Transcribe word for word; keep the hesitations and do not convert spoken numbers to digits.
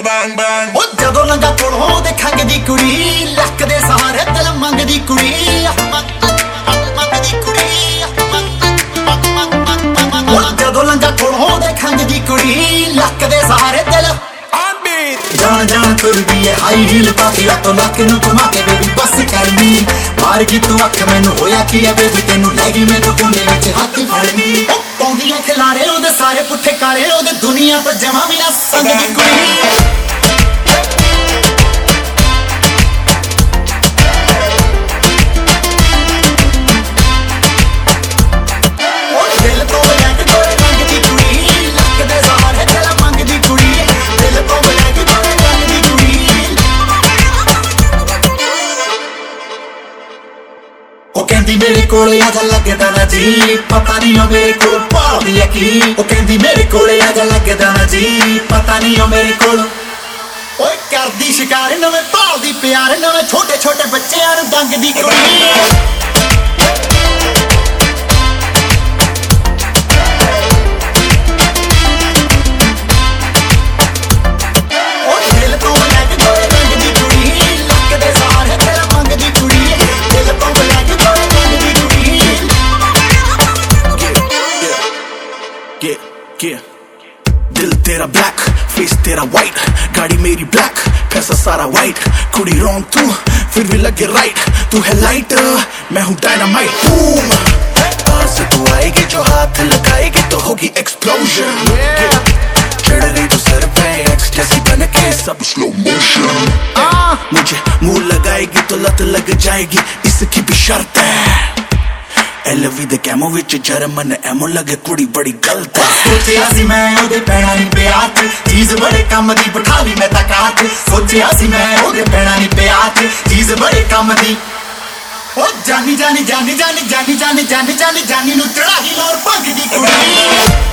bang bang ਉਹ ਜਦੋਂ ਲੰਗਾ ਕੋਲੋਂ ਦੇਖਾਂਗੇ ਕੁੜੀ ਲੱਕ ਦੇ ਸਹਾਰੇ ਦਿਲ ਮੰਗਦੀ ਕੁੜੀ ਮੰਗਦੀ ਕੁੜੀ ਉਹ ਜਦੋਂ ਲੰਗਾ ਕੋਲੋਂ ਦੇਖਾਂਗੇ ਕੁੜੀ ਲੱਕ ਦੇ ਸਹਾਰੇ ਦਿਲ ਜਾਣ ਜਾਣ ਤੁਰਦੀ ਏ ਹਾਈ ਹੀਲ ਪਾ ਕੇ ਤੋਂ ਲੱਕ ਨੂੰ ਘੁਮਾ ਕੇ ਬੇਬੀ ਬਸ ਕਰਨੀ ਮਾਰ ਗਈ ਤੂੰ ਅੱਖ ਮੈਨੂੰ ਹੋਇਆ ਕੀ ਏ ਬੇਬੀ ਤੈਨੂੰ ਲੈ ਗਈ ਮੇਰੇ ਕੋਨੇ ਵਿੱਚ ਹੱਥ ਫੜਨੀ ਪਾਉਂਦੀਆਂ ਖਿਲਾਰੇ ਉਹਦੇ ਸਾਰੇ ਪੁੱਠੇ ਕਾਲੇ ਉਹਦੇ ਦੁਨੀਆ ਤੋਂ ਜਮਾ ਵੀ ਨਾ ਸੰਗਦੀ ਕੁੜੀ ਉਹ ਕਹਿੰਦੀ ਮੇਰੇ ਕੋਲੇ ਆ ਜਾ ਲੱਗਦਾ ਨਾ ਜੀ ਪਤਾ ਨਹੀਂ ਉਹ ਮੇਰੇ ਕੋਲ ਭਾਲਦੀ ਆ ਕੀ ਉਹ ਕਹਿੰਦੀ ਮੇਰੇ ਕੋਲੇ ਆ ਜਾ ਲੱਗਦਾ ਨਾ ਜੀ ਪਤਾ ਨਹੀਂ ਉਹ ਮੇਰੇ ਕੋਲ ਓਏ ਕਰਦੀ ਸ਼ਿਕਾਰ ਨਵੇਂ ਭਾਲਦੀ ਪਿਆਰ ਨਵੇਂ ਛੋਟੇ ਛੋਟੇ ਬੱਚਿਆਂ ਨੂੰ ਦੰਗਦੀ ਕੁੜੀ दिल तेरा ब्लैक फेस तेरा वाइट गाड़ी मेरी ब्लैक पैसा सारा वाइट कुड़ी रॉन्ग तू फिर भी लगे राइट तू है लाइट मैं हूँ डायनामाइट बूम पास से तू आएगी जो हाथ लगाएगी तो होगी एक्सप्लोजन चढ़ रही तू सर पे एक्सटेसी बन के सब स्लो मोशन मुझे मुंह लगाएगी तो लत लग जाएगी इसकी भी शर्त है ਐਲਵੀ ਦੇ ਕੈਮੋ ਵਿੱਚ ਜਰਮਨ ਐਮੋ ਲੱਗੇ ਕੁੜੀ ਬੜੀ ਗਲਤ ਹੈ ਸੋਚਿਆ ਸੀ ਮੈਂ ਉਹਦੇ ਪੈਣਾ ਨਹੀਂ ਪਿਆ ਤੇ ਚੀਜ਼ ਬੜੇ ਕੰਮ ਦੀ ਬਿਠਾ ਲਈ ਮੈਂ ਤਾਂ ਕਾਟ ਸੋਚਿਆ ਸੀ ਮੈਂ ਉਹਦੇ ਪੈਣਾ ਨਹੀਂ ਪਿਆ ਤੇ ਚੀਜ਼ ਬੜੇ ਕੰਮ ਦੀ ਉਹ ਜਾਨੀ ਜਾਨੀ ਜਾਨੀ ਜਾਨੀ ਜਾਨੀ ਜਾਨੀ ਜਾਨੀ ਜਾਨੀ ਨੂੰ ਚੜਾਹੀ ਲੋਰ ਭੰਗ ਦੀ ਕੁੜੀ